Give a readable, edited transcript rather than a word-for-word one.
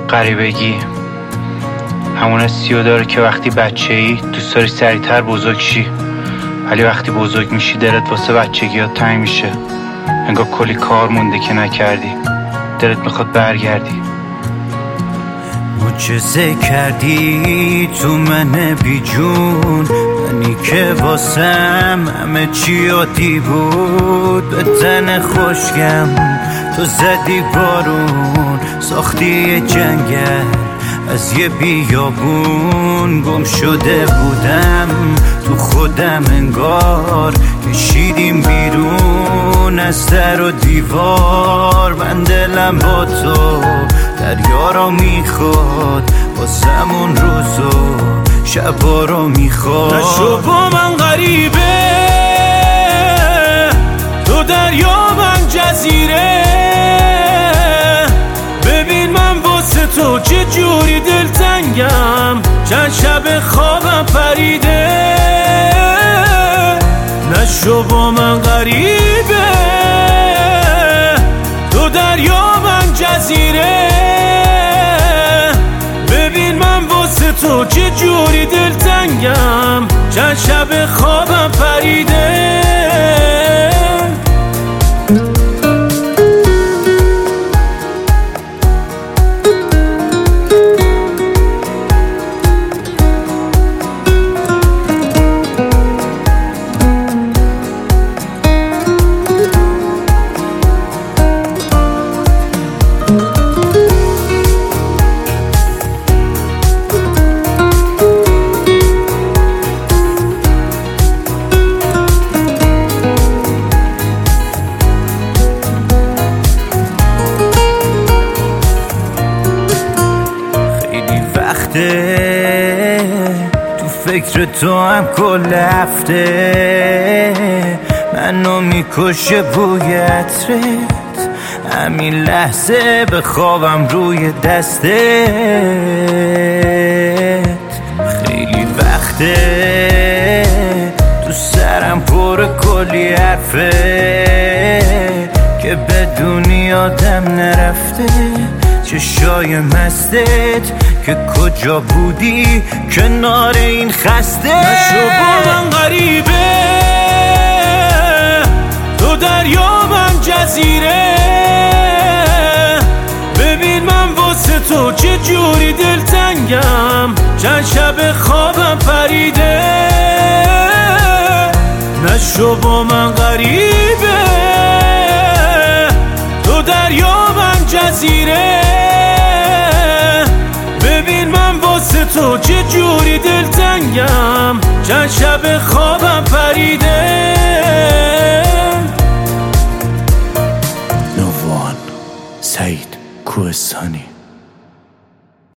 غریبگی همون حسیو داره که وقتی بچه‌ای دوست داری سریعتر بزرگ شی، ولی وقتی بزرگ میشی دلت واسه بچگیات تنگ میشه. انگار کلی کار مونده که نکردی، دلت میخواد برگردی. معجزه کردی تو من بی جون، منی که واسم همه چی عادی بود. به تن خوشگم تو زدی بارون، ساختی یه جنگل از یه بیابون. گم شده بودم تو خودم، انگار کشیدیم بیرون از در و دیوار. من دلم با تو دریا رو میخواد، واسمون روز و شبا رو میخواد. نشو با من غریبه، تو دریا من جزیره. ببین من واسه تو چه جوری دلتنگم، چند شب خوابم پریده. نشو با من غریبه، تو دریا من جزیره. ببین من واسه تو چه جوری دلتنگم، چند شب خوابم پریده. تو فکر تو هم کل هفته، منو میکشه بوی عطرت. همین لحظه به خوابم روی دستت. خیلی وقته تو سرم پر کلی حرفه که بدون یادم نرفته. چشای مستت که کجا بودی کنار این خسته. نشو با من غریبه، تو دریا من جزیره. ببین من واسه تو چه جوری دلتنگم، چند شب خوابم پریده. نشو با من غریبه، تو دریا من جزیره. ببین من واسه تو چه جوری دلتنگم، چند شب خوابم پریده. نووان سعید کوهستانی.